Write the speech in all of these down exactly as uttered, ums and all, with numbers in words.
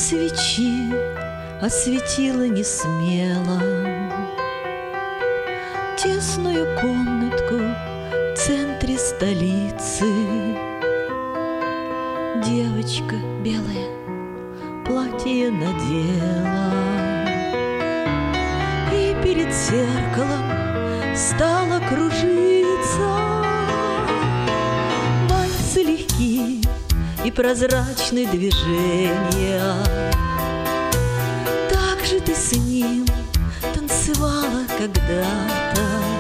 свечи осветила несмело тесную комнатку в центре столицы. Девочка белая платье надела и перед зеркалом стала кружиться. Вальсы легкие и прозрачные движения. Так же ты с ним танцевала когда-то.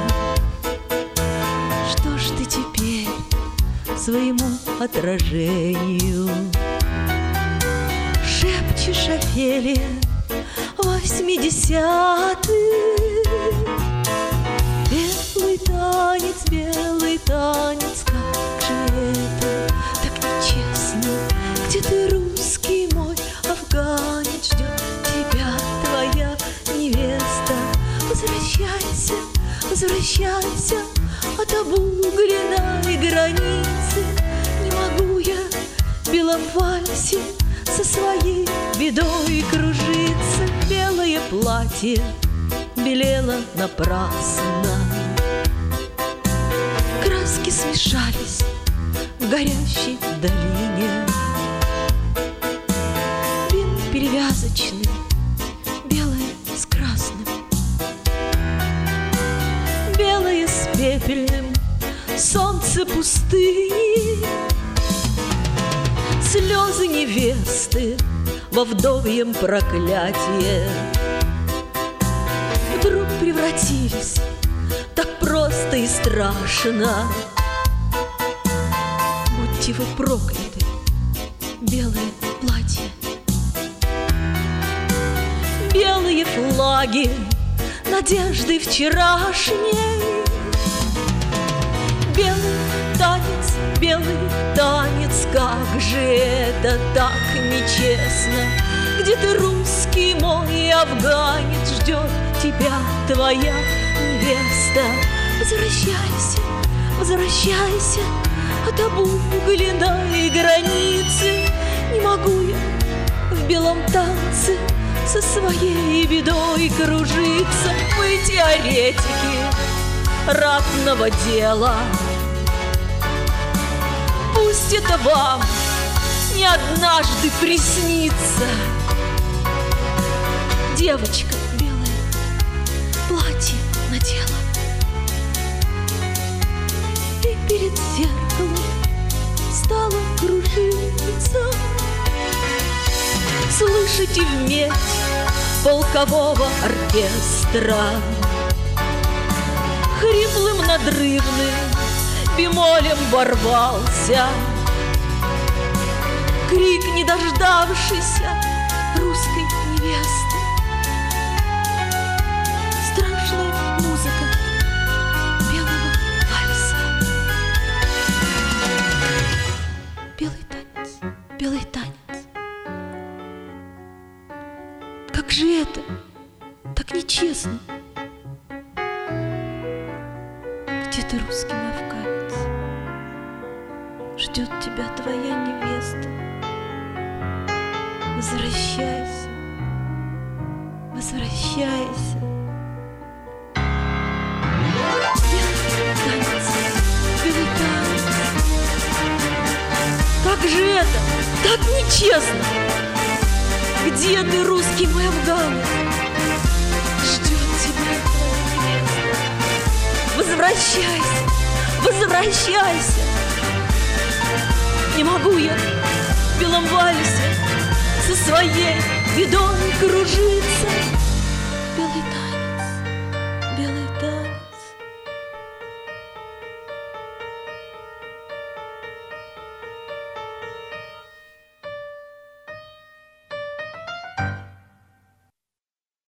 Что ж ты теперь своему отражению шепчешь, Офелия, восьмидесятых? Белый танец, белый танец, как же это так нечестно? Где ты, русский мой афганец, ждет тебя твоя невеста? Возвращайся, возвращайся от обугленной границы. Не могу я в белом вальсе со своей бедой кружиться. Белое платье белело напрасно. Краски смешались в горящей долине. Бинт перевязочный, белое с красным, белое с пепельным, солнце пустыни. Слезы невесты во вдовьем проклятие вдруг превратились так просто и страшно. Будьте вы прокляты, белое платье. Белые флаги надежды вчерашней. Белый танец, белый танец, как же это так нечестно? Где ты, русский мой афганец, ждет тебя твоя невеста? Возвращайся, возвращайся от обугленной границы. Не могу я в белом танце со своей бедой кружиться. Мы теоретики ратного дела. Пусть это вам не однажды приснится. Девочка белое платье надела и перед зеркалом стала кружиться. Слышите в медь полкового оркестра хриплым надрывным бемолем ворвался крик недождавшейся русской невесты. Страшная музыка белого вальса. Белый танец, белый танец. Как же это так нечестно? Где ты, русский мой афганец? Ждет тебя твоя невеста. Возвращайся, возвращайся. Белый танец, белый танец. Как же это так нечестно? Где ты, русский мой афганец? Ждет тебя твоя невеста. Возвращайся, возвращайся. Не могу я в белом вальсе со своей бедой кружиться.